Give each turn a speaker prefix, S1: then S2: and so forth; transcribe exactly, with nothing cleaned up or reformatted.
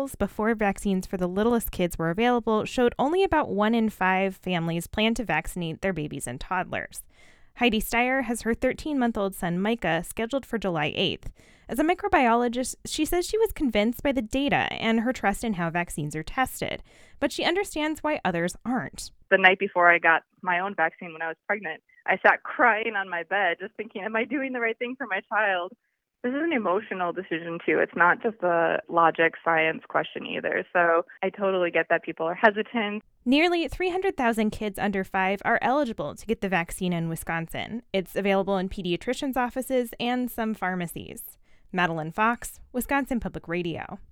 S1: polls before vaccines for the littlest kids were available showed only about one in five families plan to vaccinate their babies and toddlers. Heidi Steyer has her thirteen-month-old son Micah scheduled for July eighth. As a microbiologist, she says she was convinced by the data and her trust in how vaccines are tested, but she understands why others aren't.
S2: The night before I got my own vaccine when I was pregnant, I sat crying on my bed just thinking, am I doing the right thing for my child? This is an emotional decision, too. It's not just a logic, science question either. So I totally get that people are hesitant.
S1: Nearly three hundred thousand kids under five are eligible to get the vaccine in Wisconsin. It's available in pediatricians' offices and some pharmacies. Madeline Fox, Wisconsin Public Radio.